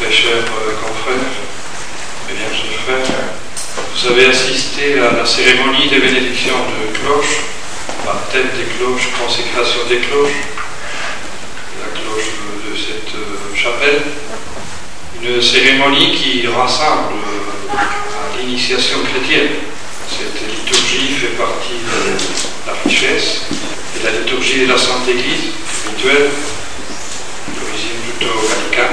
très chers confrères, mes bien chers frères, vous avez assisté à la cérémonie des bénédictions de cloches, baptême des cloches, consécration des cloches, la cloche de cette chapelle, une cérémonie qui rassemble à l'initiation chrétienne. Cette liturgie fait partie de la richesse et la liturgie de la Sainte Église spirituelle, d'origine plutôt gallicane.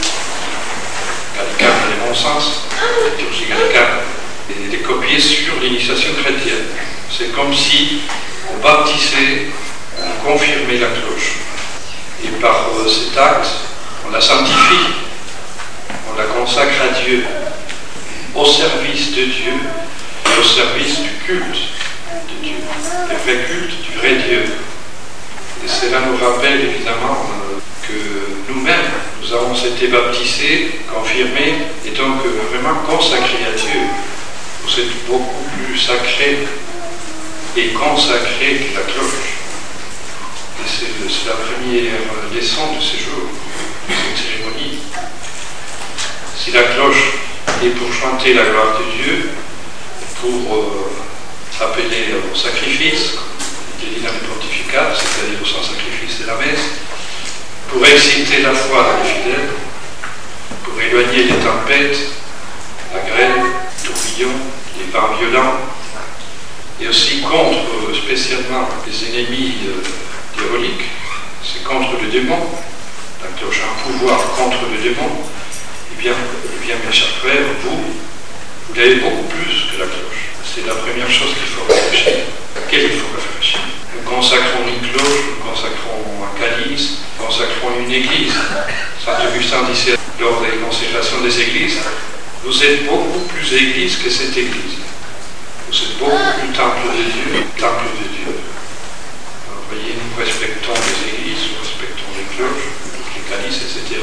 Gallicane dans les bons sens, la liturgie gallicane est copiée sur l'initiation chrétienne. C'est comme si on baptisait, on confirmait la cloche. Et par cet acte, on la sanctifie, on la consacre à Dieu, au service de Dieu, et au service du culte de Dieu, le vrai culte du vrai Dieu. Et cela nous rappelle évidemment que nous-mêmes, nous avons été baptisés, confirmés, et donc vraiment consacrés à Dieu. Vous êtes beaucoup plus sacrés et consacrés que la cloche. Et c'est la première leçon de ce jour, de cette cérémonie. Si la cloche est pour chanter la gloire de Dieu, pour appeler au sacrifice, comme il dit dans le pontificat, c'est-à-dire au sacrifice de la messe, pour exciter la foi dans les fidèles, pour éloigner les tempêtes, la grêle, le tourbillon, les vents violents, et aussi contre spécialement les ennemis diaboliques, c'est contre le démon. La cloche a un pouvoir contre le démon. Eh bien, mes chers frères, vous l'avez beaucoup plus que la cloche. C'est la première chose qu'il faut réfléchir. À laquelle il faut réfléchir. Nous consacrons une cloche, nous consacrons un calice, nous consacrons une église. Saint Augustin disait lors des consécrations des églises, vous êtes beaucoup plus église que cette église. Vous êtes beaucoup plus temple de Dieu, temple de Dieu. Alors, vous voyez, nous respectons les églises, nous respectons les cloches, les calices, etc.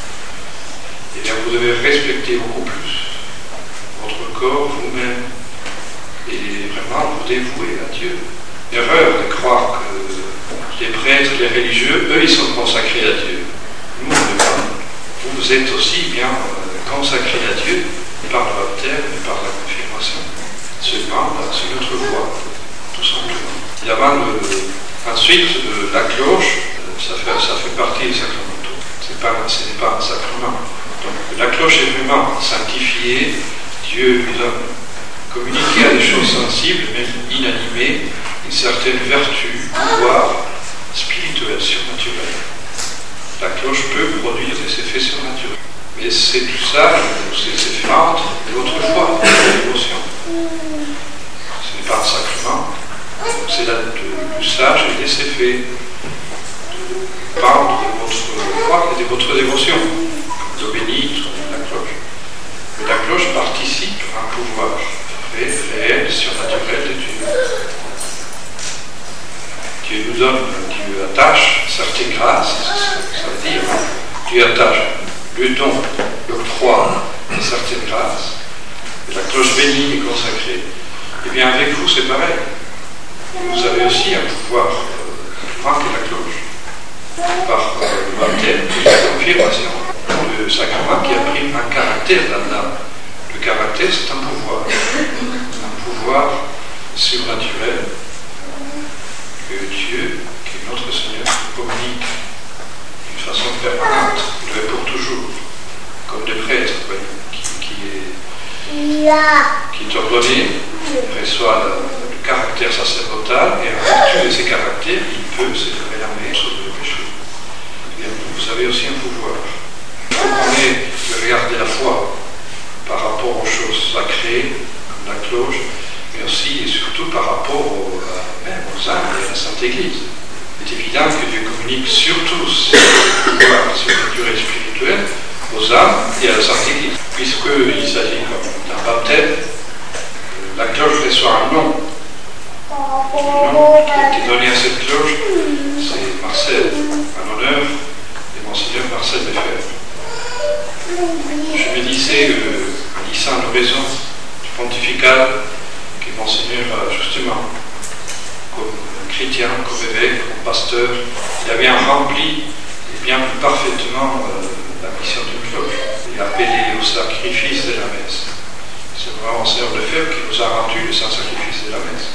Eh bien, vous devez respecter beaucoup plus votre corps, vous-même, et vraiment vous dévouer à Dieu. Erreur de croire que les prêtres, les religieux, eux, ils sont consacrés à Dieu. Nous, vous êtes aussi bien consacrés à Dieu par le baptême et par la confirmation. Seulement, c'est notre voie, tout simplement. Évidemment, ensuite, la cloche, ça fait partie des sacramentaux. Ce n'est pas un sacrement. Donc, la cloche est vraiment sanctifiée. Dieu nous a communiqué à des choses sensibles, même inanimées, une certaine vertu, pouvoir spirituel, surnaturel. La cloche peut produire des effets surnaturels. Mais c'est tout ça, c'est fendre de votre foi, de votre dévotion. Ce n'est pas un sacrement, c'est l'usage et les effets de pendre de votre foi et de votre dévotion, l'eau bénite, la cloche. Mais la cloche participe à un pouvoir réel, surnaturel de Dieu. Dieu nous donne, Dieu attache certaines grâces, ça veut dire, Dieu attache le don, l'octroi de certaines grâces, et la cloche bénie est consacrée. Eh bien, avec vous, c'est pareil. Vous avez aussi un pouvoir plus grand que la cloche, par le baptême et la confirmation. Le sacrement qui a pris un caractère dans l'âme. Le caractère, c'est un pouvoir surnaturel que Dieu, qui est notre Seigneur, communique d'une façon permanente, il le pour toujours, comme des prêtres, qui est ordonné, il reçoit le caractère sacerdotal, et en vertu de ces caractères, il peut se réarmer sur le péché. Et vous avez aussi un pouvoir. On est le regard de la foi par rapport aux choses sacrées, comme la cloche, mais aussi et surtout par rapport même aux âmes et à la Sainte Église. Il est évident que Dieu communique surtout ce pouvoir surnaturel spirituel aux âmes et à la Sainte Église. Puisqu'il s'agit d'un baptême, la cloche reçoit un nom. Le nom qui a été donné à cette cloche, c'est Marcel, en honneur de Monseigneur Marcel Lefebvre. Je me disais, en lisant l'oraison du pontifical, que Monseigneur, justement, comme chrétien, comme évêque, comme pasteur, il a bien rempli et bien plus parfaitement la mission d'une cloche. Et appelés au sacrifice de la messe. C'est vraiment Monseigneur Lefebvre qui nous a rendu le saint sacrifice de la messe.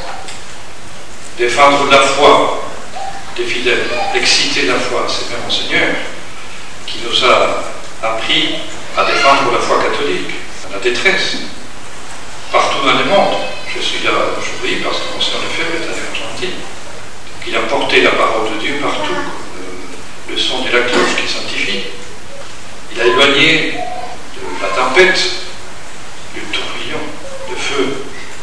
Défendre la foi des fidèles, exciter la foi, c'est même Monseigneur qui nous a appris à défendre la foi catholique, à la détresse, partout dans le monde. Je suis là aujourd'hui parce que Monseigneur Lefebvre est allé en Argentine. Il a porté la parole de Dieu partout, le son de la cloche qui sanctifie. Il a éloigné de la tempête, le tourbillon, le feu,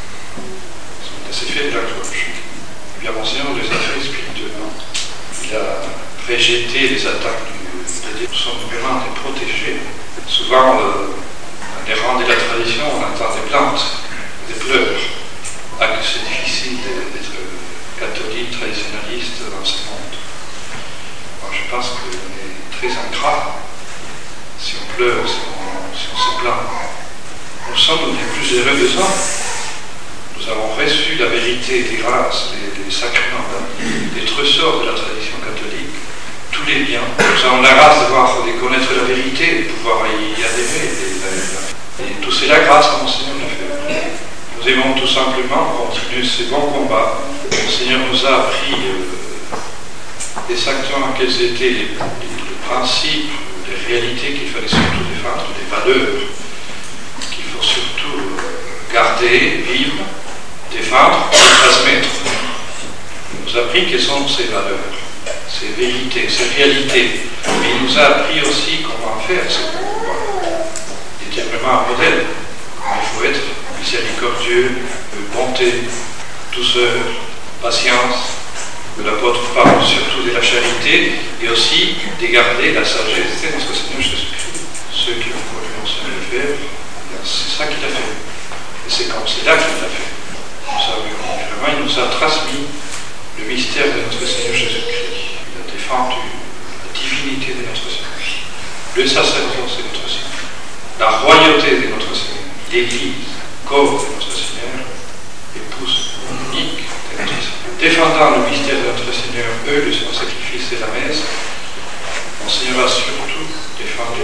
des effets de la cloche. Et bien Monseigneur les a fait spirituellement. Il a rejeté les attaques de Dieu. Nous sommes vraiment des protégés. Souvent, dans les rangs de la tradition, on entend des plaintes, des pleurs. Ah, que c'est difficile d'être catholique, traditionnaliste dans ce monde. Moi, je pense qu'on est très ingrat si on pleure, si on se plaint. Nous sommes les plus heureux des hommes. Nous avons reçu la vérité des grâces, les sacrements, les trésors de la tradition catholique, tous les biens. Nous avons la grâce de connaître la vérité, de pouvoir y adhérer. Et tout c'est la grâce à Monseigneur Lefebvre. Nous aimons tout simplement continuer ce bon combat. Le Seigneur nous a appris exactement quels étaient les principes, les réalités qu'il fallait surtout défendre, les valeurs qu'il faut surtout garder, vivre, défendre et transmettre. Il nous a appris quelles sont ces valeurs, ces vérités, ces réalités. Mais il nous a appris aussi comment faire ce combat. Il était vraiment un modèle. Il faut être miséricordieux, bonté, douceur, patience. L'apôtre parle surtout de la charité et aussi de garder la sagesse de notre Seigneur Jésus-Christ. Ceux qui ont connu Monseigneur Lefebvre, c'est ça qu'il a fait. Et c'est comme c'est là qu'il l'a fait. Vraiment, il nous a transmis le mystère de notre Seigneur Jésus-Christ. Il a défendu la divinité de notre Seigneur, le sacerdoce de notre Seigneur, la royauté de notre Seigneur, l'Église, corps de notre Seigneur, épouse unique de notre Seigneur. Défendant le mystère de notre Seigneur, le sacrifice et la messe, Monseigneur a surtout défendu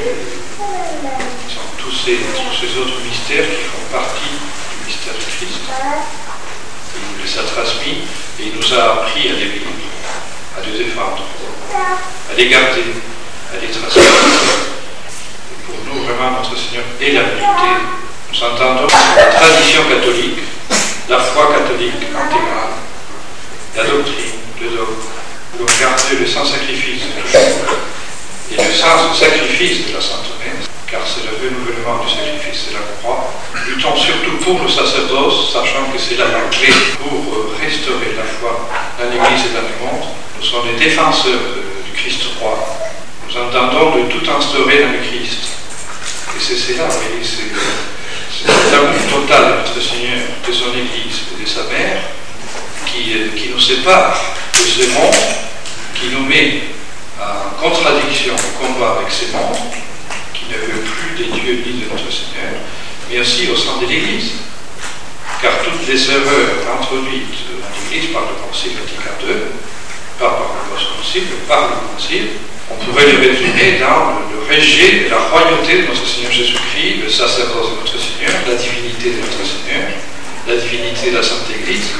tous ces autres mystères qui font partie du mystère de Christ. Il nous les a transmis et il nous a appris à les vivre, à les défendre, à les garder, à les transmettre. Et pour nous, vraiment, notre Seigneur est la vérité. Nous entendons la tradition catholique, la foi catholique intégrale, la doctrine, le dogme, pour garder le saint sacrifice de toujours et le saint sacrifice de la Sainte Messe, car c'est le renouvellement du sacrifice de la croix. Luttons surtout pour le sacerdoce, sachant que c'est là la clé pour restaurer la foi dans l'Église et dans le monde. Nous sommes les défenseurs du Christ roi. Nous entendons de tout instaurer dans le Christ. Et c'est cela, oui, c'est l'amour total de notre Seigneur, de son Église et de sa mère, qui nous sépare de ce monde, qui nous met en contradiction, au combat avec ce monde, qui ne veut plus des dieux ni de notre Seigneur, mais aussi au sein de l'Église. Car toutes les erreurs introduites dans l'Église par le Concile Vatican II, pas par le Post-Concile, mais par le Concile, on pourrait les résumer dans le rejet de la royauté de notre Seigneur Jésus-Christ, le sacerdoce de notre Seigneur, la divinité de notre Seigneur, la divinité de la Sainte Église,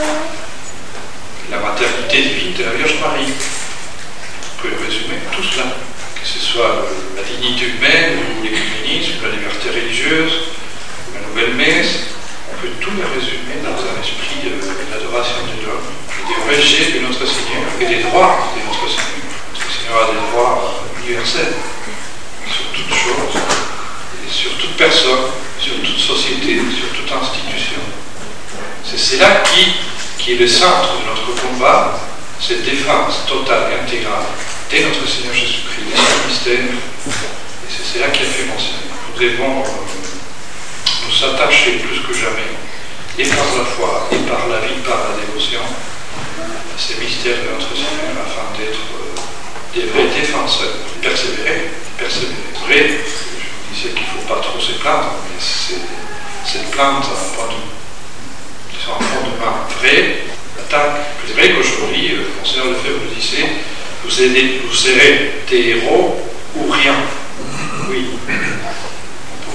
la maternité divine de la Vierge Marie. On peut résumer tout cela, que ce soit la dignité humaine, ou l'écuménisme, la liberté religieuse, ou la nouvelle messe. On peut tout le résumer dans un esprit d'adoration de l'homme, et des rejets de notre Seigneur, et des droits de notre Seigneur. Notre Seigneur a des droits universels sur toutes choses, et sur toute personne, sur toute société, sur toute institution. C'est cela qui est le centre de notre combat, cette défense totale et intégrale de notre Seigneur Jésus-Christ, de son mystère. Et c'est cela qui a fait Monseigneur. Nous devons nous attacher plus que jamais, et par la foi, et par la vie, par la dévotion, à ces mystères de notre Seigneur, afin d'être des vrais défenseurs, persévérer. Vrai, je vous disais qu'il ne faut pas trop se plaindre, mais cette plainte sont un fondement vrai, attaque. C'est vrai qu'aujourd'hui, Monseigneur Lefebvre le disait, vous serez des héros ou rien. Oui.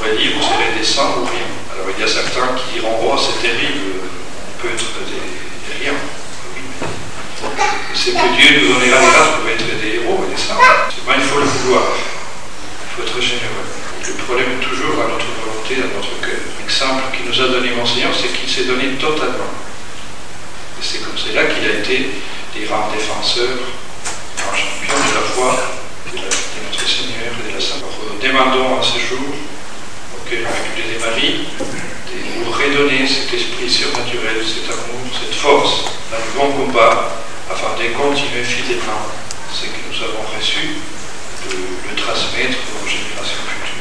pourrait dire vous serez des saints ou rien. Alors il y a certains qui diront oh c'est terrible, on peut être des rien. Oui, mais c'est que Dieu nous donnera des grâces pour être des héros et des saints. Seulement il faut le vouloir, il faut être généreux. Le problème est toujours à notre volonté, à notre cœur. L'exemple qu'il nous a donné Monseigneur, c'est qu'il s'est donné totalement. Et c'est comme cela qu'il a été des grands défenseurs, grand champion de la foi, de notre Seigneur et de la Sainte. Alors, demandons en ce jour au cœur immaculé de Marie de nous redonner cet esprit surnaturel, cet amour, cette force dans le bon combat, afin de continuer fidèlement ce que nous avons reçu, de le transmettre aux générations futures.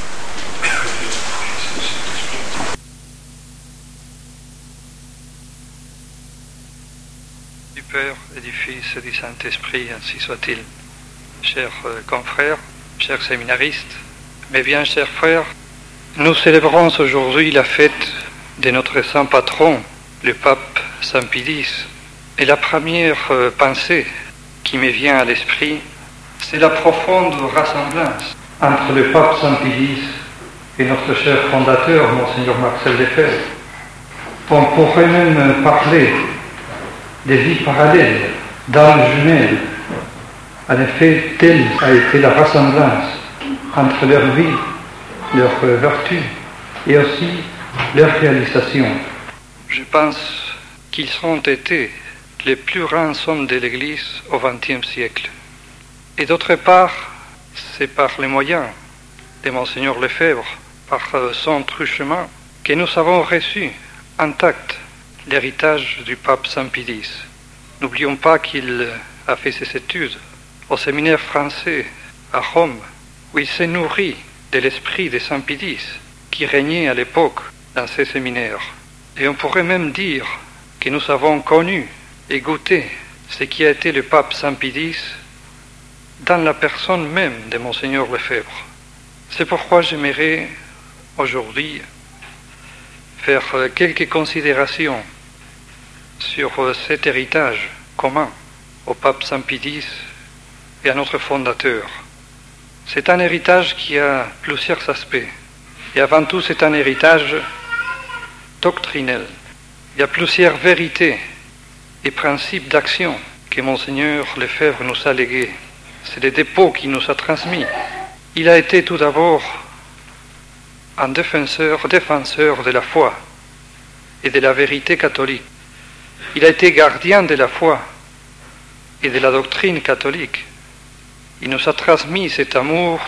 Du Père et du Fils et du Saint-Esprit, ainsi soit-il. Chers confrères, chers séminaristes, mes bien chers frères, nous célébrons aujourd'hui la fête de notre saint patron, le pape Saint Pie X. Et la première pensée qui me vient à l'esprit, c'est la profonde ressemblance entre le pape Saint Pie X et notre cher fondateur, Monseigneur Marcel Lefebvre. On pourrait même parler des vies parallèles, d'âmes jumelles. En effet, telle a été la ressemblance entre leur vie, leurs vertus et aussi leur réalisation. Je pense qu'ils ont été les plus grands hommes de l'Église au XXe siècle. Et d'autre part, c'est par les moyens de Monseigneur Lefebvre, par son truchement, que nous avons reçu intact l'héritage du pape Saint Pie X. N'oublions pas qu'il a fait ses études au séminaire français à Rome, où il s'est nourri de l'esprit de Saint Pie X, qui régnait à l'époque dans ces séminaires. Et on pourrait même dire que nous avons connu et goûté ce qui a été le pape Saint Pie X dans la personne même de Monseigneur Lefebvre. C'est pourquoi j'aimerais aujourd'hui faire quelques considérations sur cet héritage commun au pape Saint Pie X et à notre fondateur. C'est un héritage qui a plusieurs aspects. Et avant tout, c'est un héritage doctrinel. Il y a plusieurs vérités et principes d'action que Monseigneur Lefebvre nous a légués. C'est les dépôts qu'il nous a transmis. Il a été tout d'abord un défenseur de la foi et de la vérité catholique. Il a été gardien de la foi et de la doctrine catholique. Il nous a transmis cet amour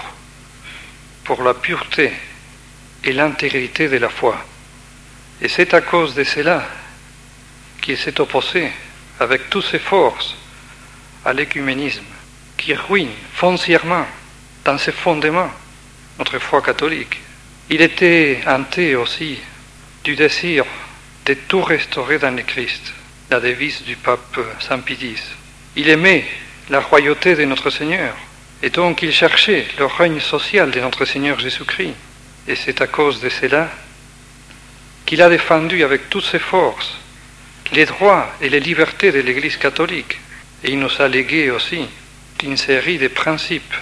pour la pureté et l'intégrité de la foi. Et c'est à cause de cela qu'il s'est opposé avec toutes ses forces à l'écuménisme qui ruine foncièrement dans ses fondements notre foi catholique. Il était hanté aussi du désir de tout restaurer dans le Christ, la devise du pape Saint Pie X. Il aimait la royauté de notre Seigneur, et donc il cherchait le règne social de notre Seigneur Jésus-Christ. Et c'est à cause de cela qu'il a défendu avec toutes ses forces les droits et les libertés de l'Église catholique. Et il nous a légué aussi une série de principes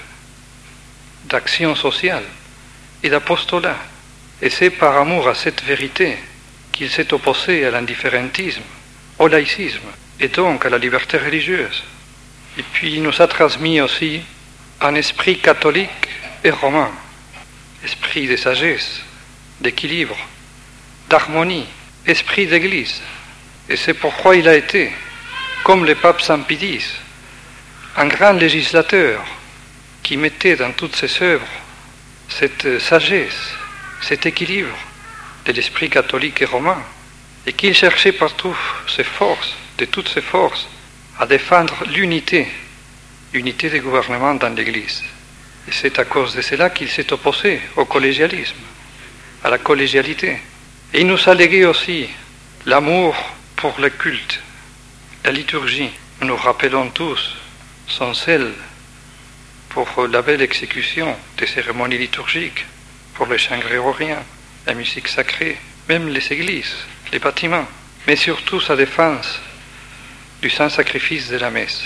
d'action sociale et d'apostolat. Et c'est par amour à cette vérité qu'il s'est opposé à l'indifférentisme, au laïcisme, et donc à la liberté religieuse. Et puis il nous a transmis aussi un esprit catholique et romain, esprit de sagesse, d'équilibre, d'harmonie, esprit d'église. Et c'est pourquoi il a été, comme le pape Saint Pie X, un grand législateur qui mettait dans toutes ses œuvres cette sagesse, cet équilibre de l'esprit catholique et romain, et qu'il cherchait partout ses forces, de toutes ses forces, à défendre l'unité des gouvernements dans l'Église. Et c'est à cause de cela qu'il s'est opposé au collégialisme, à la collégialité. Et il nous a légué aussi l'amour pour le culte, la liturgie. Nous rappelons tous son zèle pour la belle exécution des cérémonies liturgiques, pour les chants grégoriens, la musique sacrée, même les églises, les bâtiments, mais surtout sa défense du saint sacrifice de la messe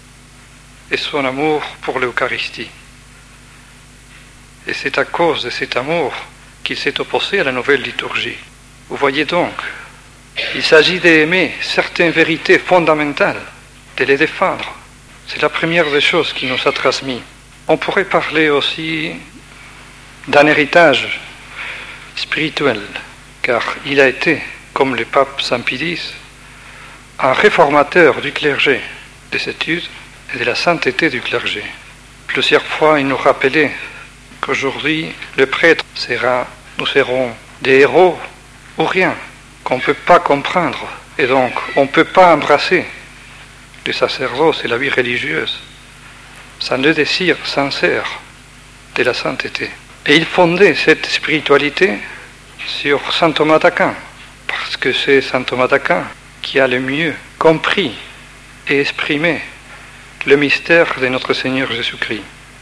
et son amour pour l'Eucharistie. Et c'est à cause de cet amour qu'il s'est opposé à la nouvelle liturgie. Vous voyez donc, il s'agit d'aimer certaines vérités fondamentales, de les défendre. C'est la première des choses qu'il nous a transmis. On pourrait parler aussi d'un héritage spirituel, car il a été, comme le pape Saint Pie X, un réformateur du clergé, des études et de la sainteté du clergé. Plusieurs fois, il nous rappelait qu'aujourd'hui, le prêtre nous serons des héros ou rien, qu'on ne peut pas comprendre, et donc on ne peut pas embrasser le sacerdoce et la vie religieuse sans le désir sincère de la sainteté. Et il fondait cette spiritualité sur saint Thomas d'Aquin, parce que c'est saint Thomas d'Aquin qui a le mieux compris et exprimé le mystère de notre Seigneur Jésus-Christ.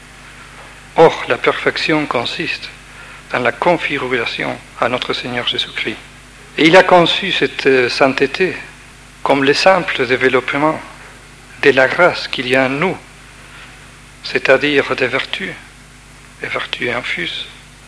Or, la perfection consiste dans la configuration à notre Seigneur Jésus-Christ. Et il a conçu cette sainteté comme le simple développement de la grâce qu'il y a en nous, c'est-à-dire des vertus infuses,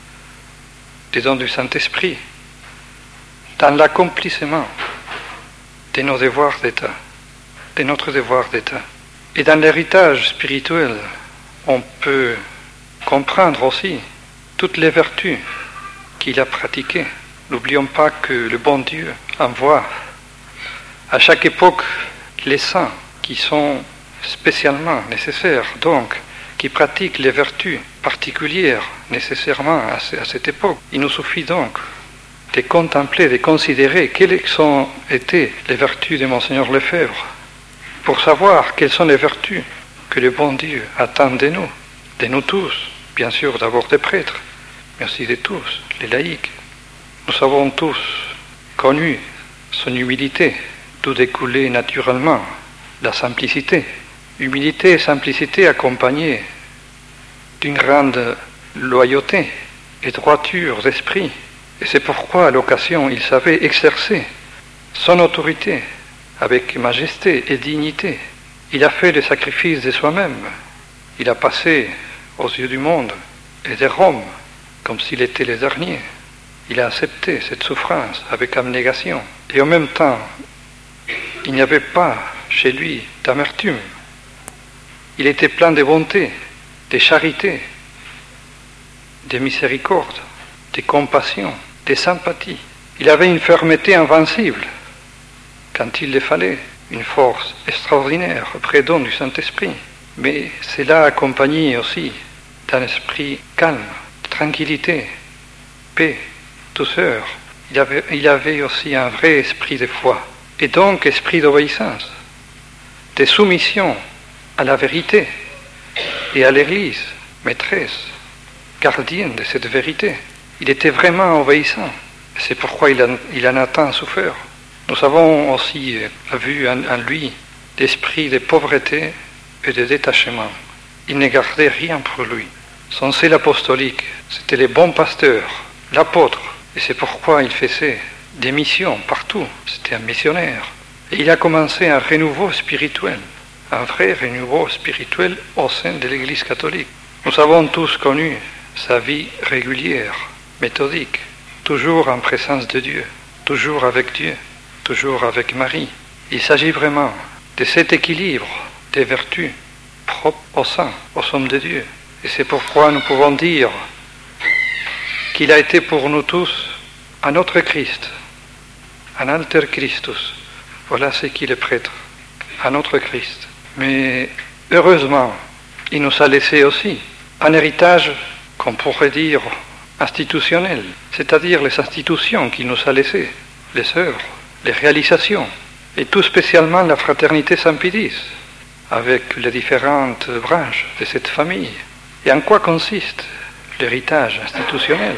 des dons du Saint-Esprit, dans l'accomplissement de nos devoirs d'État, de notre devoir d'État. Et dans l'héritage spirituel, on peut comprendre aussi toutes les vertus qu'il a pratiquées. N'oublions pas que le bon Dieu envoie à chaque époque les saints qui sont spécialement nécessaires, donc qui pratiquent les vertus particulières nécessairement à cette époque. Il nous suffit donc de contempler, de considérer quelles ont été les vertus de Monseigneur Lefebvre, pour savoir quelles sont les vertus que le bon Dieu attend de nous tous, bien sûr d'abord des prêtres, mais aussi de tous, les laïcs. Nous avons tous connu son humilité, d'où découlait naturellement la simplicité. Humilité et simplicité accompagnées d'une grande loyauté et droiture d'esprit. Et c'est pourquoi, à l'occasion, il savait exercer son autorité avec majesté et dignité. Il a fait le sacrifice de soi-même. Il a passé aux yeux du monde et de Rome comme s'il était le dernier. Il a accepté cette souffrance avec abnégation. Et en même temps, il n'y avait pas chez lui d'amertume. Il était plein de bonté, de charité, de miséricorde, de compassion, de sympathie. Il avait une fermeté invincible quand il le fallait, une force extraordinaire, prédon du Saint-Esprit. Mais cela accompagné aussi d'un esprit calme, tranquillité, paix, douceur. Il avait aussi un vrai esprit de foi, et donc esprit d'obéissance, de soumission à la vérité et à l'Église, maîtresse, gardienne de cette vérité. Il était vraiment obéissant. C'est pourquoi il en a tant souffert. Nous avons aussi vu en lui l'esprit de pauvreté et de détachement. Il ne gardait rien pour lui. Son zèle apostolique, c'était le bon pasteur, l'apôtre. Et c'est pourquoi il faisait des missions partout. C'était un missionnaire. Et il a commencé un renouveau spirituel, un vrai renouveau spirituel au sein de l'Église catholique. Nous avons tous connu sa vie régulière, méthodique, toujours en présence de Dieu, toujours avec Marie. Il s'agit vraiment de cet équilibre des vertus propres au saint, aux hommes de Dieu. Et c'est pourquoi nous pouvons dire qu'il a été pour nous tous un autre Christ, un alter Christus. Voilà ce qu'il est prêtre, un autre Christ. Mais heureusement, il nous a laissé aussi un héritage qu'on pourrait dire institutionnel, c'est-à-dire les institutions qu'il nous a laissées, les œuvres, les réalisations, et tout spécialement la fraternité Saint Pie X, avec les différentes branches de cette famille. Et en quoi consiste l'héritage institutionnel?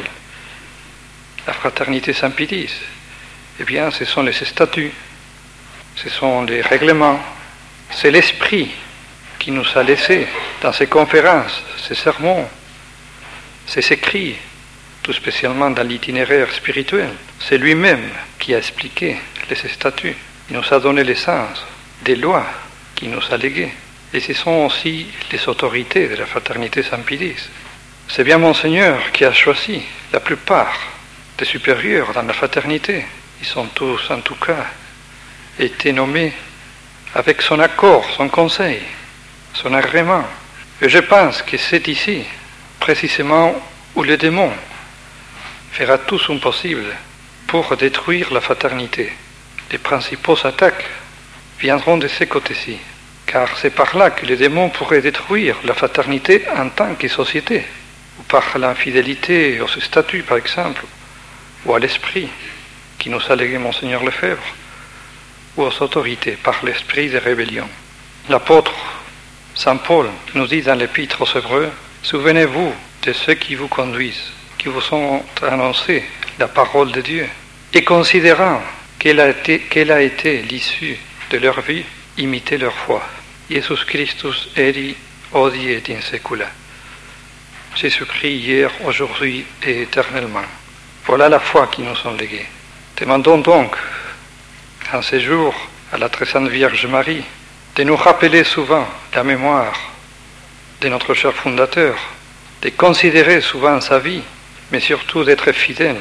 La fraternité Saint Pie X, eh bien, ce sont les statuts, ce sont les règlements, c'est l'esprit qui nous a laissé dans ses conférences, ses sermons, ses écrits, tout spécialement dans l'itinéraire spirituel. C'est lui-même qui a expliqué les statuts. Il nous a donné l'essence des lois qu'il nous a léguées. Et ce sont aussi les autorités de la fraternité Saint Pie X. C'est bien Monseigneur qui a choisi la plupart des supérieurs dans la fraternité. Ils sont tous, en tout cas, été nommés avec son accord, son conseil, son agrément. Et je pense que c'est ici, précisément, où le démon fera tout son possible pour détruire la fraternité. Les principaux attaques viendront de ces côtés-ci, car c'est par là que le démon pourrait détruire la fraternité en tant que société, ou par l'infidélité au statut, par exemple, ou à l'esprit qui nous a légué Monseigneur Lefebvre, ou aux autorités, par l'esprit de rébellion. L'apôtre Saint Paul nous dit dans l'Épître aux Hébreux, « Souvenez-vous de ceux qui vous conduisent, qui vous ont annoncé la parole de Dieu, et considérant quelle a été l'issue de leur vie, imitez leur foi. Jesus Christus eri odi et in secula. » Jésus-Christ hier, aujourd'hui et éternellement. Voilà la foi qui nous sont léguées. Demandons donc, en ces jours, à la très sainte Vierge Marie, de nous rappeler souvent la mémoire de notre cher fondateur, de considérer souvent sa vie, mais surtout d'être fidèle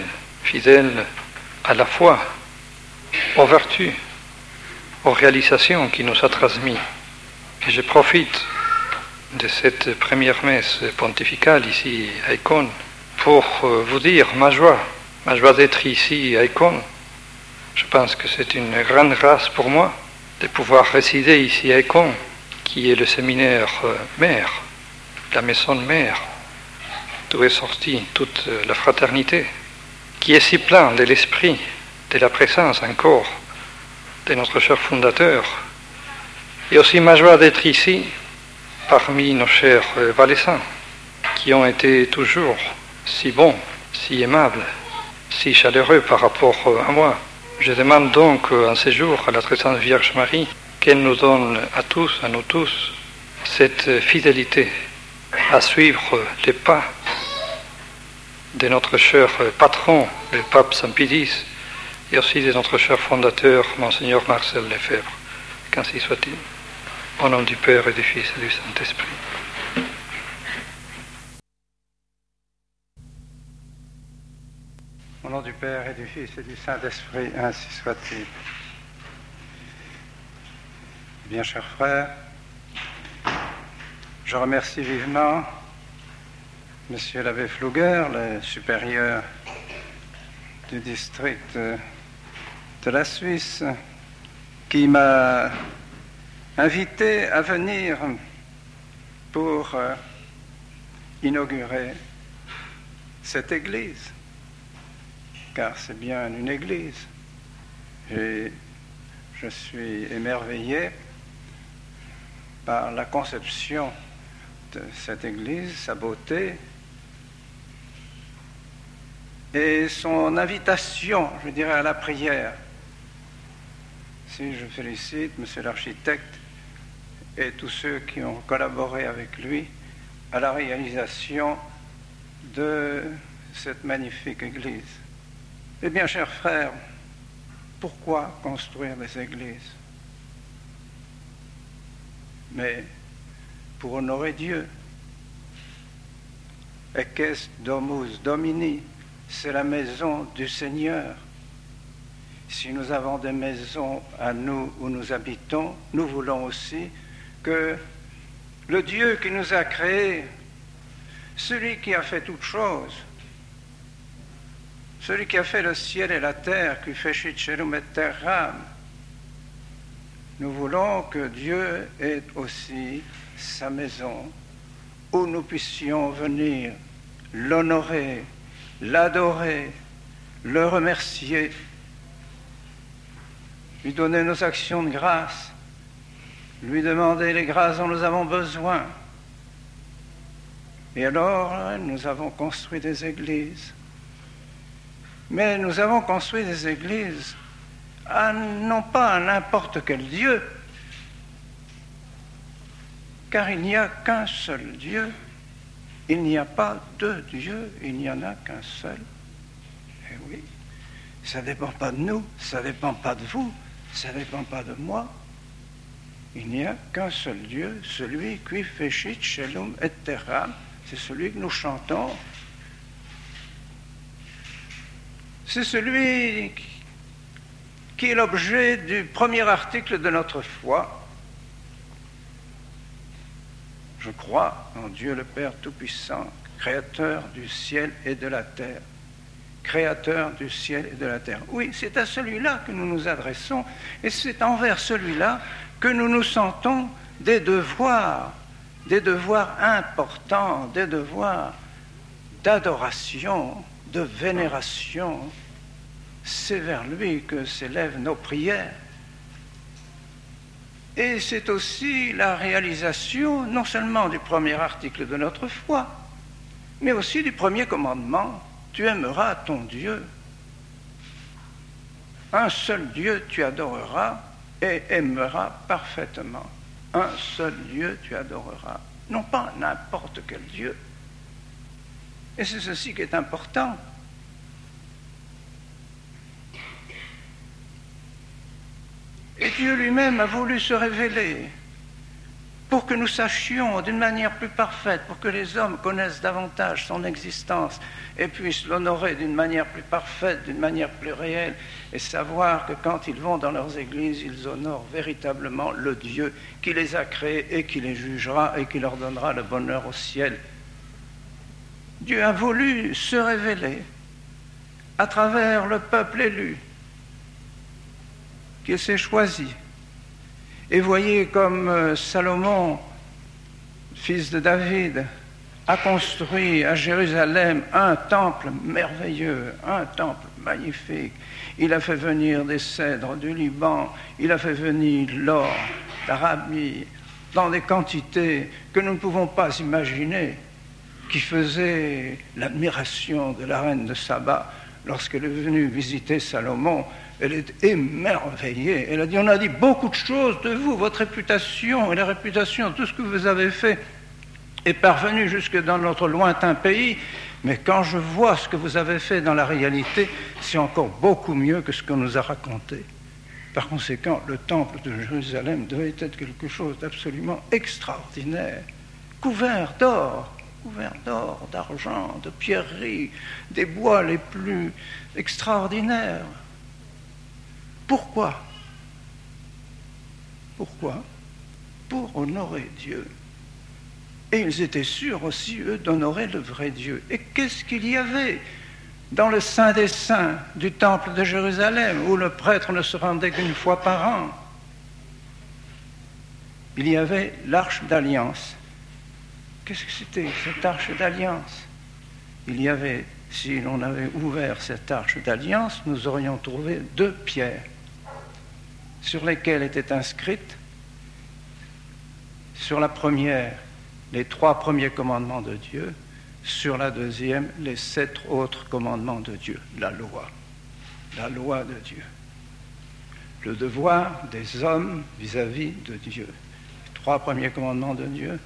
à la foi, aux vertus, aux réalisations qu'il nous a transmises. Et je profite de cette première messe pontificale ici à Écône pour vous dire ma joie d'être ici à Écône. Je pense que c'est une grande grâce pour moi de pouvoir résider ici à Écône, qui est le séminaire mère, la maison de mère, d'où est sortie toute la fraternité, qui est si plein de l'esprit, de la présence encore de notre cher fondateur, et aussi ma joie d'être ici parmi nos chers valaisans, qui ont été toujours si bons, si aimables, si chaleureux par rapport à moi. Je demande donc en ces jours à la très sainte Vierge Marie qu'elle nous donne à tous, à nous tous, cette fidélité à suivre les pas de notre cher patron, le pape Saint Pie X, et aussi de notre cher fondateur, Monseigneur Marcel Lefebvre. Qu'ainsi soit-il. Au nom du Père et du Fils et du Saint-Esprit. Au nom du Père et du Fils et du Saint-Esprit, ainsi soit-il. Bien, chers frères, je remercie vivement Monsieur l'abbé Pfluger, le supérieur du district de la Suisse, qui m'a invité à venir pour inaugurer cette église, car c'est bien une église. Et je suis émerveillé par la conception de cette église, sa beauté et son invitation, je dirais, à la prière. Si je félicite monsieur l'architecte et tous ceux qui ont collaboré avec lui à la réalisation de cette magnifique église. Eh bien, chers frères, pourquoi construire des églises? Mais pour honorer Dieu. Eques domus Domini, c'est la maison du Seigneur. Si nous avons des maisons à nous où nous habitons, nous voulons aussi que le Dieu qui nous a créés, celui qui a fait toutes choses, celui qui a fait le ciel et la terre, qui fecit celum et terram, nous voulons que Dieu ait aussi sa maison où nous puissions venir l'honorer, l'adorer, le remercier, lui donner nos actions de grâce, lui demander les grâces dont nous avons besoin. Et alors, nous avons construit des églises. Mais nous avons construit des églises non pas à n'importe quel Dieu, car il n'y a qu'un seul Dieu, il n'y a pas deux dieux, il n'y en a qu'un seul. Et oui, ça ne dépend pas de nous, ça ne dépend pas de vous, ça ne dépend pas de moi. Il n'y a qu'un seul Dieu, celui qui fecit celum et terram, c'est celui que nous chantons. C'est celui qui est l'objet du premier article de notre foi. Je crois en Dieu le Père Tout-Puissant, Créateur du ciel et de la terre. Créateur du ciel et de la terre. Oui, c'est à celui-là que nous nous adressons, et c'est envers celui-là que nous nous sentons des devoirs importants, des devoirs d'adoration, de vénération. C'est vers lui que s'élèvent nos prières. Et c'est aussi la réalisation non seulement du premier article de notre foi, mais aussi du premier commandement. Tu aimeras ton Dieu. Un seul Dieu tu adoreras et aimeras parfaitement. Un seul Dieu tu adoreras. Non pas n'importe quel Dieu. Et c'est ceci qui est important. Et Dieu lui-même a voulu se révéler pour que nous sachions d'une manière plus parfaite, pour que les hommes connaissent davantage son existence et puissent l'honorer d'une manière plus parfaite, d'une manière plus réelle, et savoir que quand ils vont dans leurs églises, ils honorent véritablement le Dieu qui les a créés et qui les jugera et qui leur donnera le bonheur au ciel. Dieu a voulu se révéler à travers le peuple élu qu'il s'est choisi. Et voyez comme Salomon, fils de David, a construit à Jérusalem un temple merveilleux, un temple magnifique. Il a fait venir des cèdres du Liban, il a fait venir l'or d'Arabie, dans des quantités que nous ne pouvons pas imaginer, qui faisaient l'admiration de la reine de Saba lorsqu'elle est venue visiter Salomon. Elle est émerveillée. Elle a dit, on a dit beaucoup de choses de vous, votre réputation et la réputation, tout ce que vous avez fait est parvenu jusque dans notre lointain pays, mais quand je vois ce que vous avez fait dans la réalité, c'est encore beaucoup mieux que ce qu'on nous a raconté. Par conséquent, le temple de Jérusalem devait être quelque chose d'absolument extraordinaire, couvert d'or, d'argent, de pierreries, des bois les plus extraordinaires. Pourquoi? Pour honorer Dieu. Et ils étaient sûrs aussi, eux, d'honorer le vrai Dieu. Et qu'est-ce qu'il y avait dans le Saint des Saints du temple de Jérusalem, où le prêtre ne se rendait qu'une fois par an? Il y avait l'arche d'alliance. Qu'est-ce que c'était, cette arche d'alliance? Il y avait, si l'on avait ouvert cette arche d'alliance, nous aurions trouvé 2 pierres sur lesquelles étaient inscrites, sur la première, les 3 premiers commandements de Dieu, sur la deuxième, les 7 autres commandements de Dieu, la loi de Dieu. Le devoir des hommes vis-à-vis de Dieu. Les 3 premiers commandements de Dieu,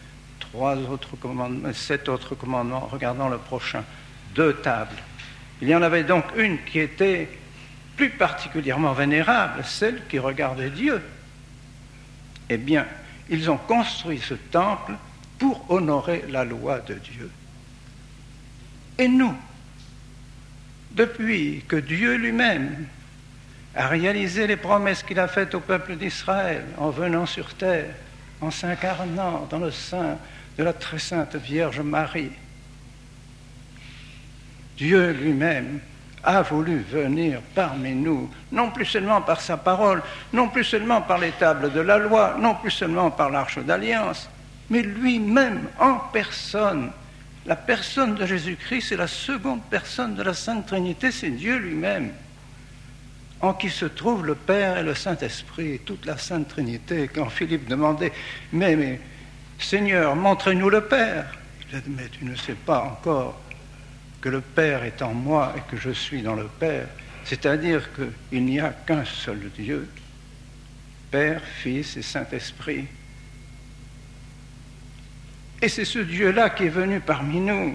7 autres commandements, regardons le prochain, 2 tables. Il y en avait donc une qui était plus particulièrement vénérable, celle qui regardait Dieu. Eh bien, ils ont construit ce temple pour honorer la loi de Dieu. Et nous, depuis que Dieu lui-même a réalisé les promesses qu'il a faites au peuple d'Israël en venant sur terre, en s'incarnant dans le sein de la très sainte Vierge Marie, Dieu lui-même a voulu venir parmi nous, non plus seulement par sa parole, non plus seulement par les tables de la loi, non plus seulement par l'arche d'alliance, mais lui-même en personne. La personne de Jésus-Christ, c'est la seconde personne de la Sainte Trinité, c'est Dieu lui-même, en qui se trouvent le Père et le Saint-Esprit, toute la Sainte Trinité. Quand Philippe demandait, mais Seigneur, montrez-nous le Père, il a dit, mais tu ne sais pas encore que le Père est en moi et que je suis dans le Père, c'est-à-dire qu'il n'y a qu'un seul Dieu, Père, Fils et Saint-Esprit. Et c'est ce Dieu-là qui est venu parmi nous.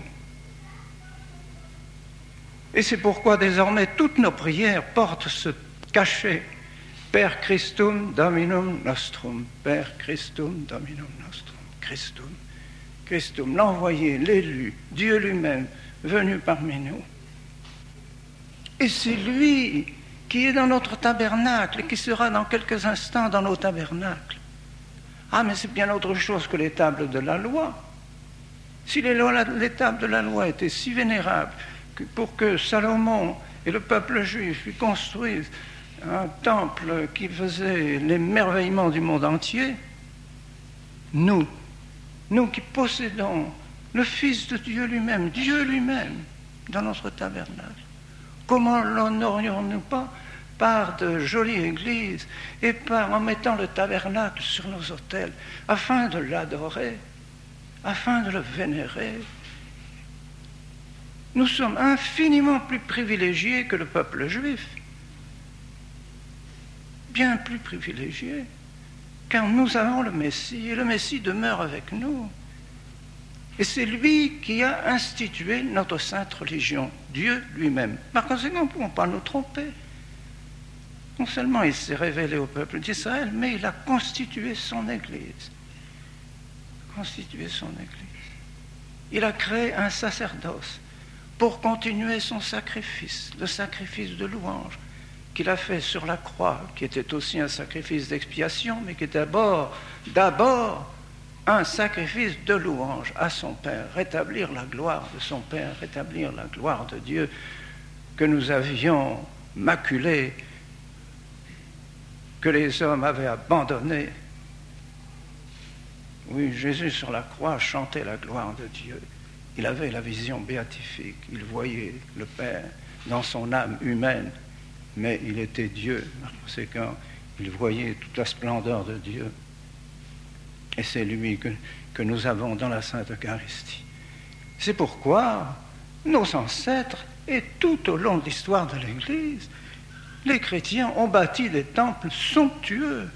Et c'est pourquoi désormais toutes nos prières portent ce cachet, Per Christum Dominum Nostrum, Per Christum Dominum Nostrum, Christum. Christum, l'envoyé, l'élu, Dieu lui-même, venu parmi nous. Et c'est lui qui est dans notre tabernacle et qui sera dans quelques instants dans nos tabernacles. Ah, mais c'est bien autre chose que les tables de la loi. Si les tables de la loi étaient si vénérables pour que Salomon et le peuple juif lui construisent un temple qui faisait l'émerveillement du monde entier, nous qui possédons le Fils de Dieu lui-même, dans notre tabernacle, comment l'honorions-nous pas par de jolies églises et en mettant le tabernacle sur nos autels, afin de l'adorer, afin de le vénérer. Nous sommes infiniment plus privilégiés que le peuple juif, bien plus privilégiés, car nous avons le Messie, et le Messie demeure avec nous. Et c'est lui qui a institué notre sainte religion, Dieu lui-même. Par conséquent, nous ne pouvons pas nous tromper. Non seulement il s'est révélé au peuple d'Israël, mais il a constitué son Église. Il a créé un sacerdoce pour continuer son sacrifice, le sacrifice de louange qu'il a fait sur la croix, qui était aussi un sacrifice d'expiation, mais qui était d'abord un sacrifice de louange à son Père, rétablir la gloire de son Père, rétablir la gloire de Dieu que nous avions maculée, que les hommes avaient abandonné. Oui, Jésus sur la croix chantait la gloire de Dieu. Il avait la vision béatifique, il voyait le Père dans son âme humaine, mais il était Dieu. Par conséquent, il voyait toute la splendeur de Dieu. Et c'est lui que nous avons dans la Sainte Eucharistie. C'est pourquoi nos ancêtres, et tout au long de l'histoire de l'Église, les chrétiens ont bâti des temples somptueux,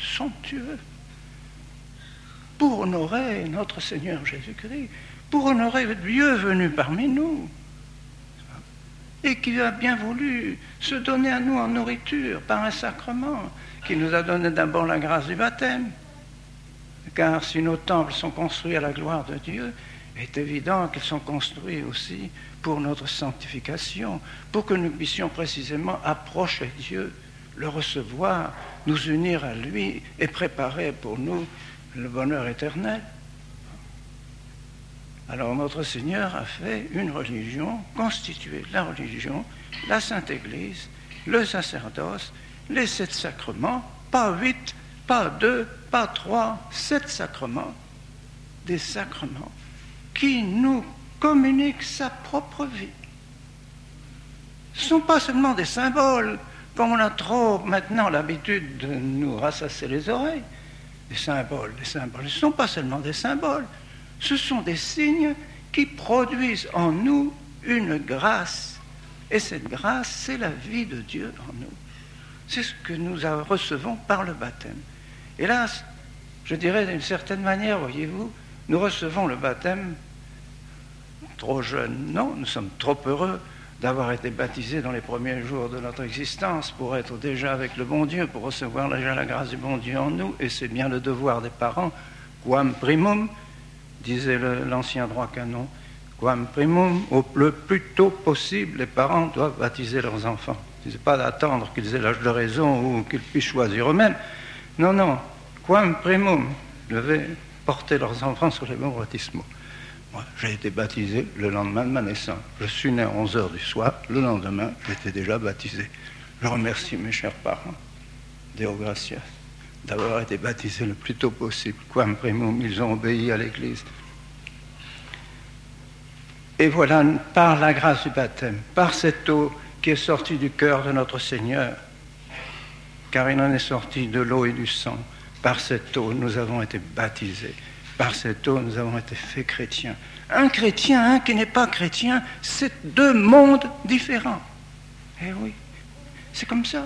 pour honorer notre Seigneur Jésus-Christ, pour honorer Dieu venu parmi nous, et qui a bien voulu se donner à nous en nourriture par un sacrement, qui nous a donné d'abord la grâce du baptême. Car si nos temples sont construits à la gloire de Dieu, il est évident qu'ils sont construits aussi pour notre sanctification, pour que nous puissions précisément approcher Dieu, le recevoir, nous unir à lui et préparer pour nous le bonheur éternel. Alors notre Seigneur a fait une religion, constitué la religion, la Sainte Église, le sacerdoce, les 7 sacrements, pas 8, pas 2, pas 3, 7 sacrements, des sacrements qui nous communiquent sa propre vie. Ce ne sont pas seulement des symboles, comme on a trop maintenant l'habitude de nous rassasser les oreilles. Des symboles. Ce ne sont pas seulement des symboles, ce sont des signes qui produisent en nous une grâce. Et cette grâce, c'est la vie de Dieu en nous. C'est ce que nous recevons par le baptême. Hélas, je dirais d'une certaine manière, voyez-vous, nous recevons le baptême trop jeune. Non, nous sommes trop heureux d'avoir été baptisés dans les premiers jours de notre existence pour être déjà avec le bon Dieu, pour recevoir déjà la grâce du bon Dieu en nous. Et c'est bien le devoir des parents. Quam primum, disait l'ancien droit canon, quam primum, le plus tôt possible, les parents doivent baptiser leurs enfants. Ce n'est pas d'attendre qu'ils aient l'âge de raison ou qu'ils puissent choisir eux-mêmes. Non, quam primum, ils devaient porter leurs enfants sur les bons baptismaux. Moi, j'ai été baptisé le lendemain de ma naissance. Je suis né à 11h du soir, le lendemain, j'étais déjà baptisé. Je remercie mes chers parents, Deo gratias, d'avoir été baptisés le plus tôt possible. Quam primum, ils ont obéi à l'Église. Et voilà, par la grâce du baptême, par cette eau qui est sortie du cœur de notre Seigneur, car il en est sorti de l'eau et du sang, par cette eau, nous avons été baptisés. Par cette eau, nous avons été faits chrétiens. Un chrétien, qui n'est pas chrétien, c'est 2 mondes différents. Eh oui, c'est comme ça.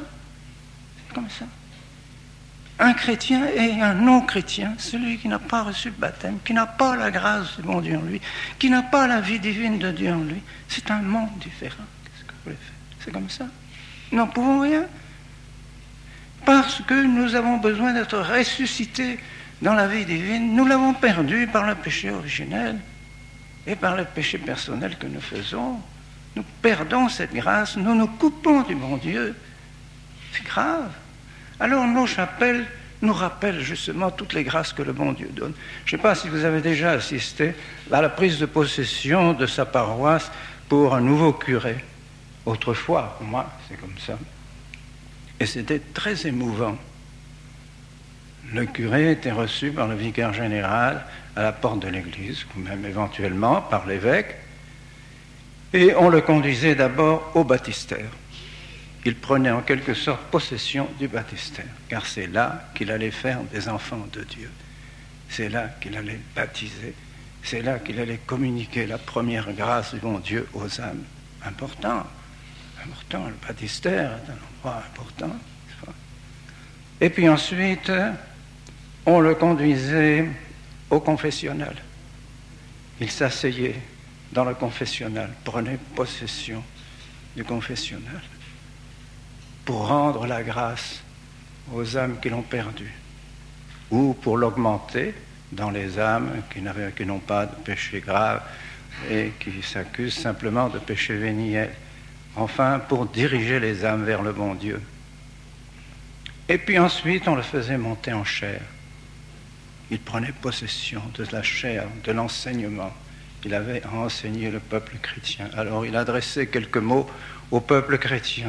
Un chrétien et un non-chrétien, celui qui n'a pas reçu le baptême, qui n'a pas la grâce du bon Dieu en lui, qui n'a pas la vie divine de Dieu en lui, c'est un monde différent. Qu'est-ce que vous voulez faire? C'est comme ça. Nous n'en pouvons rien. Parce que nous avons besoin d'être ressuscités dans la vie divine, nous l'avons perdu par le péché originel et par le péché personnel que nous faisons. Nous perdons cette grâce, nous nous coupons du bon Dieu. C'est grave. Alors nos chapelles nous rappellent justement toutes les grâces que le bon Dieu donne. Je ne sais pas si vous avez déjà assisté à la prise de possession de sa paroisse pour un nouveau curé. Autrefois, pour moi, c'est comme ça. Et c'était très émouvant. Le curé était reçu par le vicaire général à la porte de l'église, ou même éventuellement par l'évêque, et on le conduisait d'abord au baptistère. Il prenait en quelque sorte possession du baptistère, car c'est là qu'il allait faire des enfants de Dieu. C'est là qu'il allait baptiser, c'est là qu'il allait communiquer la première grâce du bon Dieu aux âmes. Important, le baptistère est un endroit important. Et puis ensuite, on le conduisait au confessionnal. Il s'asseyait dans le confessionnal, prenait possession du confessionnal pour rendre la grâce aux âmes qui l'ont perdue, ou pour l'augmenter dans les âmes qui n'ont pas de péché grave et qui s'accusent simplement de péché véniel. Enfin, pour diriger les âmes vers le bon Dieu. Et puis ensuite, on le faisait monter en chair. Il prenait possession de la chair, de l'enseignement. Il avait enseigné le peuple chrétien. Alors il adressait quelques mots au peuple chrétien.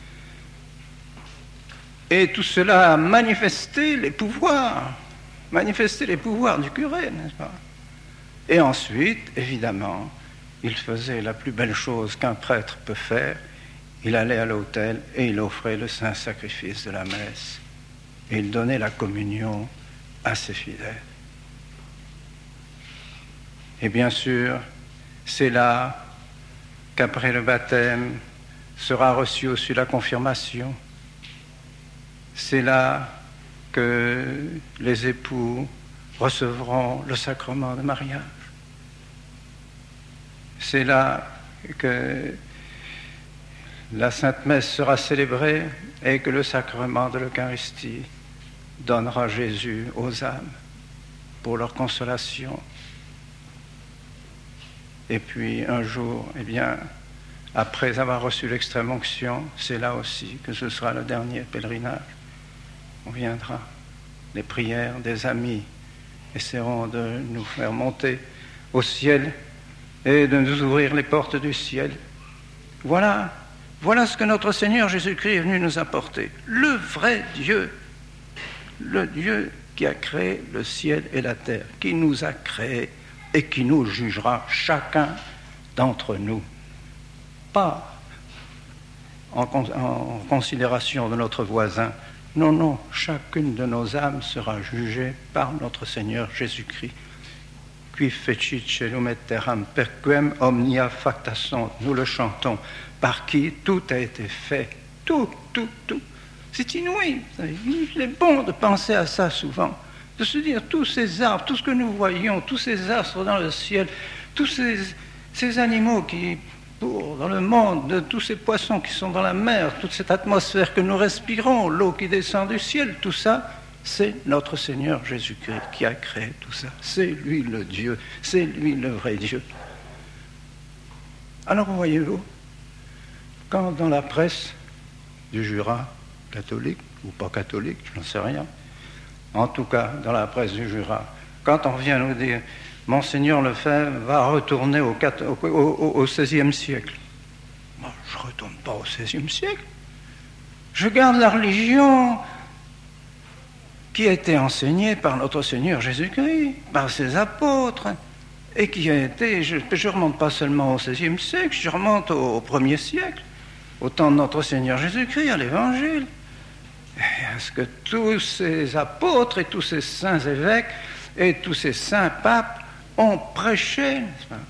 Et tout cela a manifesté les pouvoirs du curé, n'est-ce pas? Et ensuite, évidemment, il faisait la plus belle chose qu'un prêtre peut faire. Il allait à l'autel et il offrait le saint sacrifice de la messe. Et il donnait la communion à ses fidèles. Et bien sûr, c'est là qu'après le baptême sera reçue aussi la confirmation. C'est là que les époux recevront le sacrement de mariage. C'est là que la Sainte Messe sera célébrée et que le sacrement de l'Eucharistie donnera Jésus aux âmes pour leur consolation. Et puis un jour, après avoir reçu l'extrême-onction, c'est là aussi que ce sera le dernier pèlerinage. On viendra. Les prières des amis essaieront de nous faire monter au ciel et de nous ouvrir les portes du ciel. Voilà ce que notre Seigneur Jésus-Christ est venu nous apporter. Le vrai Dieu, le Dieu qui a créé le ciel et la terre, qui nous a créés et qui nous jugera chacun d'entre nous. Pas en considération de notre voisin. Non, chacune de nos âmes sera jugée par notre Seigneur Jésus-Christ. Qui fecit celum et terram perquem omnia facta sunt. Nous le chantons. Par qui tout a été fait. Tout. C'est inouï. Il est bon de penser à ça souvent. De se dire tous ces arbres, tout ce que nous voyons, tous ces astres dans le ciel, tous ces animaux qui courent dans le monde, tous ces poissons qui sont dans la mer, toute cette atmosphère que nous respirons, l'eau qui descend du ciel, tout ça, c'est notre Seigneur Jésus-Christ qui a créé tout ça. C'est lui le Dieu, c'est lui le vrai Dieu. Alors voyez-vous, quand dans la presse du Jura, catholique ou pas catholique, je n'en sais rien, en tout cas dans la presse du Jura, quand on vient nous dire « Monseigneur Lefebvre va retourner au XVIe siècle », moi je ne retourne pas au XVIe siècle, je garde la religion qui a été enseignée par notre Seigneur Jésus-Christ, par ses apôtres, et qui a été, je ne remonte pas seulement au XVIe siècle, je remonte au 1er siècle, au temps de notre Seigneur Jésus-Christ, à l'Évangile. Est-ce que tous ces apôtres et tous ces saints évêques et tous ces saints papes ont prêché, n'est-ce pas?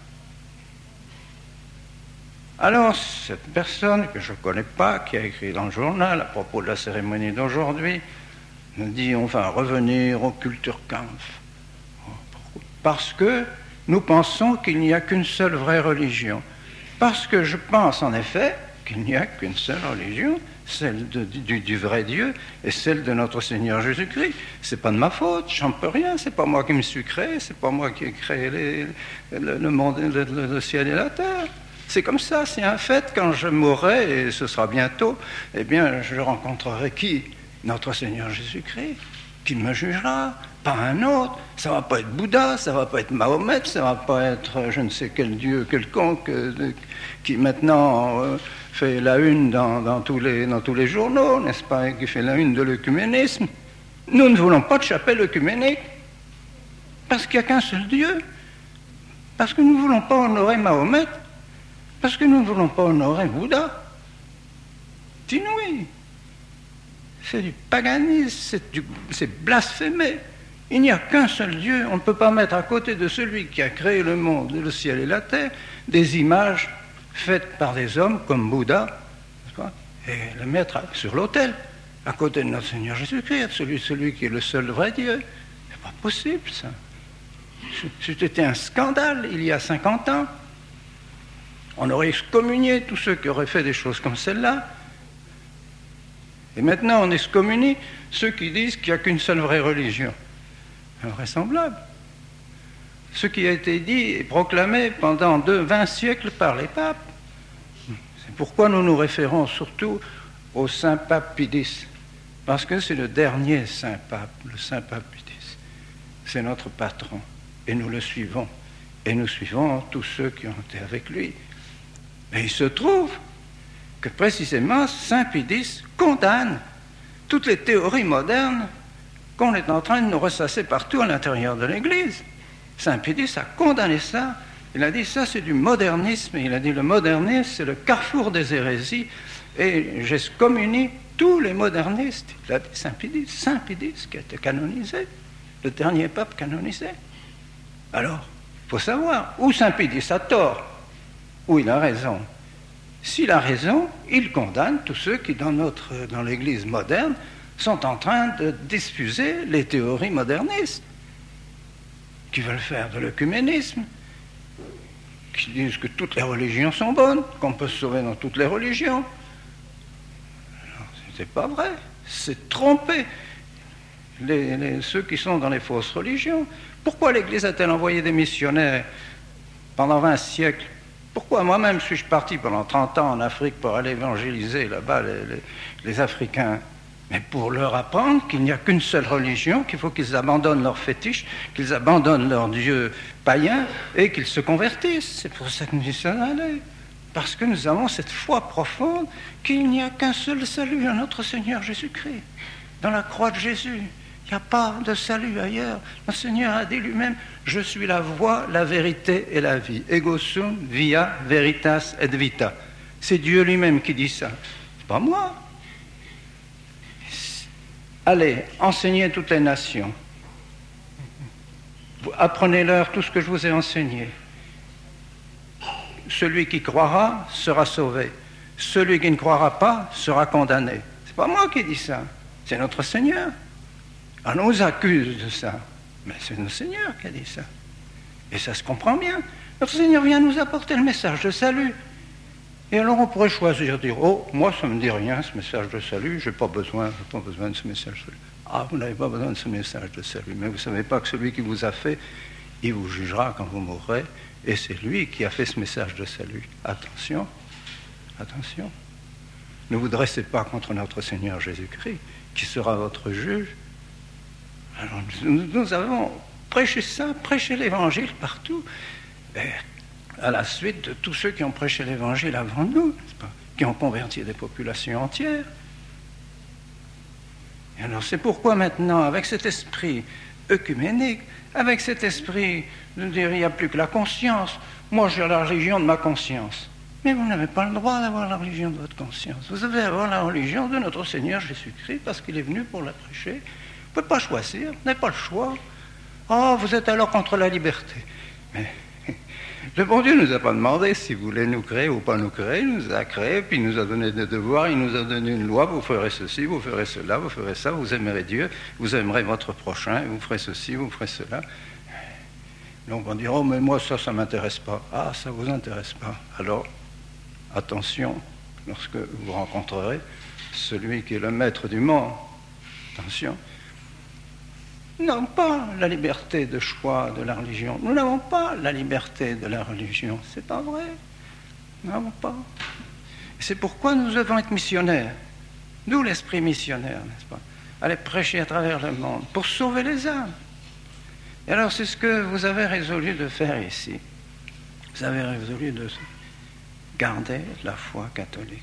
Alors, cette personne que je ne connais pas, qui a écrit dans le journal à propos de la cérémonie d'aujourd'hui, me dit on va revenir au Kulturkampf. Parce que nous pensons qu'il n'y a qu'une seule vraie religion. Parce que je pense en effet qu'il n'y a qu'une seule religion, celle du vrai Dieu et celle de notre Seigneur Jésus-Christ. C'est pas de ma faute, j'en peux rien, c'est pas moi qui me suis créé, c'est pas moi qui ai créé le monde, le ciel et la terre. C'est comme ça, c'est un fait. Quand je mourrai, et ce sera bientôt, eh bien, je rencontrerai qui? Notre Seigneur Jésus-Christ, qui me jugera, pas un autre. Ça va pas être Bouddha, ça va pas être Mahomet, ça va pas être je ne sais quel Dieu quelconque qui maintenant fait la une dans tous les journaux, n'est-ce pas, et qui fait la une de l'œcuménisme. Nous ne voulons pas de chapelle œcuménique, parce qu'il n'y a qu'un seul Dieu, parce que nous ne voulons pas honorer Mahomet, parce que nous ne voulons pas honorer Bouddha. C'est inouï. C'est du paganisme, c'est blasphémé. Il n'y a qu'un seul Dieu. On ne peut pas mettre à côté de celui qui a créé le monde, le ciel et la terre, des images faites par des hommes comme Bouddha, n'est-ce pas, et le mettre sur l'autel, à côté de notre Seigneur Jésus-Christ, celui qui est le seul vrai Dieu. C'est pas possible, ça. C'était un scandale il y a 50 ans. On aurait excommunié tous ceux qui auraient fait des choses comme celle-là. Et maintenant, on excommunie ceux qui disent qu'il n'y a qu'une seule vraie religion. Invraisemblable. Ce qui a été dit et proclamé pendant 20 siècles par les papes. C'est pourquoi nous nous référons surtout au saint pape Pie X. Parce que c'est le dernier saint pape, le saint pape Pie X. C'est notre patron. Et nous le suivons. Et nous suivons tous ceux qui ont été avec lui. Mais il se trouve que précisément saint Pie X condamne toutes les théories modernes qu'on est en train de nous ressasser partout à l'intérieur de l'Église. Saint Pie X a condamné ça. Il a dit ça c'est du modernisme. Il a dit le modernisme c'est le carrefour des hérésies et j'excommunie tous les modernistes. Il a dit Saint Pie X qui a été canonisé, le dernier pape canonisé. Alors, il faut savoir où Saint Pie X a tort, où il a raison. S'il a raison, il condamne tous ceux qui, dans l'Église moderne, sont en train de diffuser les théories modernistes, qui veulent faire de l'œcuménisme, qui disent que toutes les religions sont bonnes, qu'on peut se sauver dans toutes les religions. Non, c'est pas vrai, c'est tromper ceux qui sont dans les fausses religions. Pourquoi l'Église a-t-elle envoyé des missionnaires pendant 20 siècles? Pourquoi moi-même suis-je parti pendant 30 ans en Afrique pour aller évangéliser là-bas les Africains? Mais pour leur apprendre qu'il n'y a qu'une seule religion, qu'il faut qu'ils abandonnent leurs fétiches, qu'ils abandonnent leurs dieux païens et qu'ils se convertissent. C'est pour ça que nous y sommes allés. Parce que nous avons cette foi profonde qu'il n'y a qu'un seul salut à notre Seigneur Jésus-Christ. Dans la croix de Jésus, il n'y a pas de salut ailleurs. Le Seigneur a dit lui-même, je suis la voie, la vérité et la vie. Ego sum, via, veritas et vita. C'est Dieu lui-même qui dit ça. C'est pas moi. Allez, enseignez toutes les nations. Apprenez-leur tout ce que je vous ai enseigné. Celui qui croira sera sauvé. Celui qui ne croira pas sera condamné. C'est pas moi qui dis ça. C'est notre Seigneur. On nous accuse de ça. Mais c'est notre Seigneur qui a dit ça. Et ça se comprend bien. Notre Seigneur vient nous apporter le message de salut. Et alors on pourrait choisir, dire, oh, moi ça ne me dit rien, ce message de salut, je n'ai pas besoin de ce message de salut. Ah, vous n'avez pas besoin de ce message de salut, mais vous ne savez pas que celui qui vous a fait, il vous jugera quand vous mourrez, et c'est lui qui a fait ce message de salut. Attention, attention. Ne vous dressez pas contre notre Seigneur Jésus-Christ, qui sera votre juge. Alors, nous avons prêché ça, prêché l'évangile partout. Et à la suite de tous ceux qui ont prêché l'évangile avant nous, n'est-ce pas, qui ont converti des populations entières. Et alors c'est pourquoi maintenant, avec cet esprit œcuménique, avec cet esprit de dire il n'y a plus que la conscience, moi j'ai la religion de ma conscience. Mais vous n'avez pas le droit d'avoir la religion de votre conscience. Vous devez avoir la religion de notre Seigneur Jésus-Christ parce qu'il est venu pour la prêcher. Vous ne pouvez pas choisir, vous n'avez pas le choix. Oh, vous êtes alors contre la liberté. Mais le bon Dieu ne nous a pas demandé s'il voulait nous créer ou pas nous créer, il nous a créé, puis il nous a donné des devoirs, il nous a donné une loi, vous ferez ceci, vous ferez cela, vous ferez ça, vous aimerez Dieu, vous aimerez votre prochain, vous ferez ceci, vous ferez cela. Donc on dit, oh mais moi ça ne m'intéresse pas. Ah, ça ne vous intéresse pas. Alors, attention, lorsque vous rencontrerez celui qui est le maître du monde. Attention. Nous n'avons pas la liberté de choix de la religion. Nous n'avons pas la liberté de la religion. C'est pas vrai. Nous n'avons pas. Et c'est pourquoi nous devons être missionnaires. D'où l'esprit missionnaire, n'est-ce pas? Aller prêcher à travers le monde pour sauver les âmes. Et alors c'est ce que vous avez résolu de faire ici. Vous avez résolu de garder la foi catholique.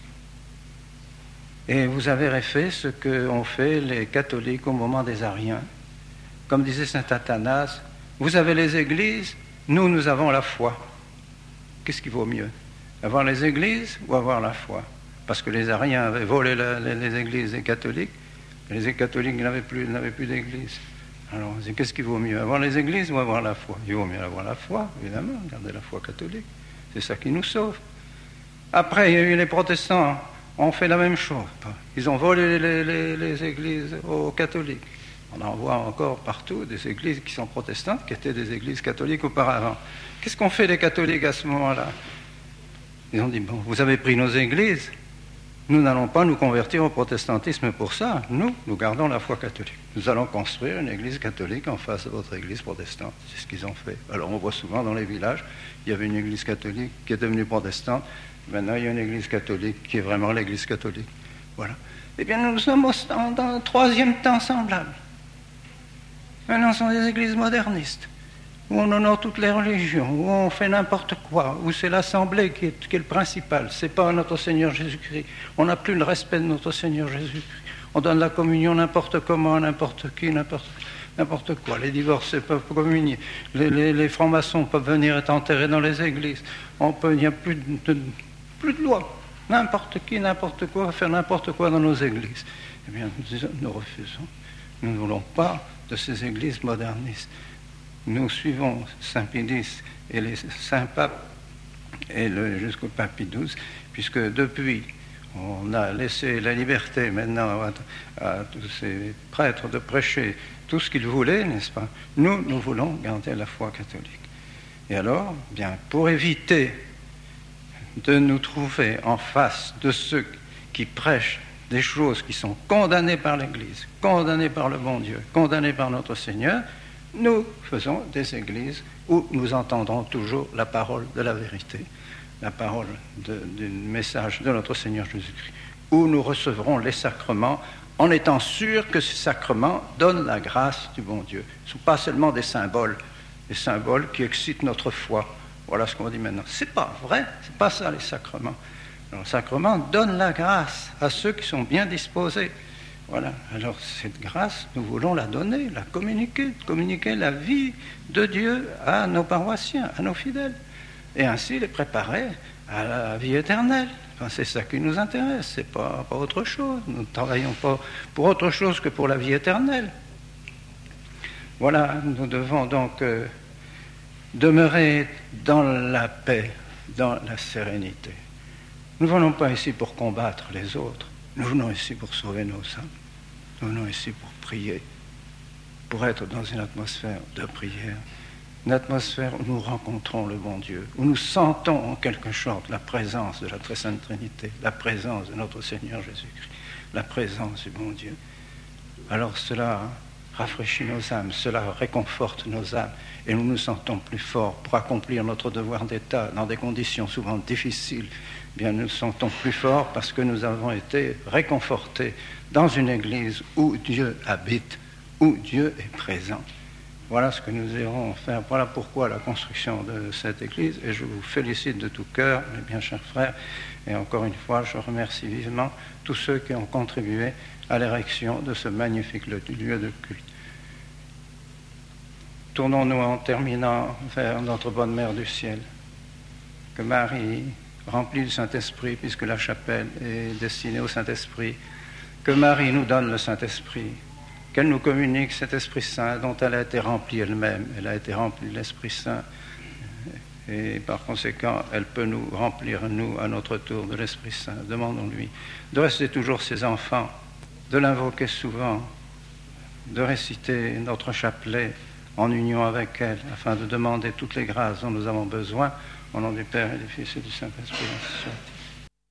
Et vous avez fait ce qu'ont fait les catholiques au moment des Ariens. Comme disait saint Athanase, vous avez les églises, nous avons la foi. Qu'est-ce qui vaut mieux? Avoir les églises ou avoir la foi? Parce que les Ariens avaient volé les églises des catholiques, et les catholiques n'avaient plus d'église. Alors, qu'est-ce qui vaut mieux? Avoir les églises ou avoir la foi? Il vaut mieux avoir la foi, évidemment, garder la foi catholique. C'est ça qui nous sauve. Après, il y a eu les protestants, ont fait la même chose. Ils ont volé les églises aux catholiques. On en voit encore partout des églises qui sont protestantes, qui étaient des églises catholiques auparavant. Qu'est-ce qu'ont fait les catholiques à ce moment-là? Ils ont dit, bon, vous avez pris nos églises, nous n'allons pas nous convertir au protestantisme pour ça. Nous gardons la foi catholique. Nous allons construire une église catholique en face de votre église protestante. C'est ce qu'ils ont fait. Alors on voit souvent dans les villages, il y avait une église catholique qui est devenue protestante. Maintenant, il y a une église catholique qui est vraiment l'église catholique. Voilà. Eh bien, nous sommes dans un troisième temps semblable. Maintenant, ce sont des églises modernistes, où on honore toutes les religions, où on fait n'importe quoi, où c'est l'assemblée qui est le principal. Ce n'est pas notre Seigneur Jésus-Christ. On n'a plus le respect de notre Seigneur Jésus-Christ. On donne la communion n'importe comment, n'importe qui, n'importe quoi. Les divorcés peuvent communier. Les francs-maçons peuvent venir être enterrés dans les églises. Il n'y a plus de loi. N'importe qui, n'importe quoi, va faire n'importe quoi dans nos églises. Eh bien, nous refusons. Nous ne voulons pas de ces églises modernistes. Nous suivons Saint Pie X et les saints papes et jusqu'au pape Pie XII, puisque depuis, on a laissé la liberté maintenant à tous ces prêtres de prêcher tout ce qu'ils voulaient, n'est-ce pas? Nous voulons garder la foi catholique. Et alors, bien, pour éviter de nous trouver en face de ceux qui prêchent des choses qui sont condamnées par l'Église, condamnées par le bon Dieu, condamnées par notre Seigneur, nous faisons des églises où nous entendrons toujours la parole de la vérité, la parole du message de notre Seigneur Jésus-Christ, où nous recevrons les sacrements en étant sûrs que ces sacrements donnent la grâce du bon Dieu. Ce ne sont pas seulement des symboles qui excitent notre foi. Voilà ce qu'on dit maintenant. C'est pas vrai, c'est pas ça les sacrements. Alors, le sacrement donne la grâce à ceux qui sont bien disposés. Voilà. Alors cette grâce, nous voulons la donner, la communiquer la vie de Dieu à nos paroissiens, à nos fidèles, et ainsi les préparer à la vie éternelle. Enfin, c'est ça qui nous intéresse, c'est pas autre chose. Nous ne travaillons pas pour autre chose que pour la vie éternelle. Voilà, nous devons donc demeurer dans la paix, dans la sérénité. Nous ne venons pas ici pour combattre les autres, nous venons ici pour sauver nos âmes. Nous venons ici pour prier, pour être dans une atmosphère de prière, une atmosphère où nous rencontrons le bon Dieu, où nous sentons en quelque sorte la présence de la Très Sainte Trinité, la présence de notre Seigneur Jésus-Christ, la présence du bon Dieu. Alors cela rafraîchit nos âmes, cela réconforte nos âmes, et nous nous sentons plus forts pour accomplir notre devoir d'État dans des conditions souvent difficiles. Bien, nous nous sentons plus forts parce que nous avons été réconfortés dans une église où Dieu habite, où Dieu est présent. Voilà ce que nous irons faire. Voilà pourquoi la construction de cette église. Et je vous félicite de tout cœur, mes bien chers frères. Et encore une fois, je remercie vivement tous ceux qui ont contribué à l'érection de ce magnifique lieu de culte. Tournons-nous en terminant vers notre bonne Mère du ciel. Que Marie, remplie du Saint-Esprit, puisque la chapelle est destinée au Saint-Esprit, que Marie nous donne le Saint-Esprit, qu'elle nous communique cet Esprit Saint dont elle a été remplie elle-même. Elle a été remplie de l'Esprit Saint et par conséquent, elle peut nous remplir, nous, à notre tour, de l'Esprit Saint. Demandons-lui de rester toujours ses enfants, de l'invoquer souvent, de réciter notre chapelet en union avec elle, afin de demander toutes les grâces dont nous avons besoin, au nom du Père et du Fils et du Saint-Esprit.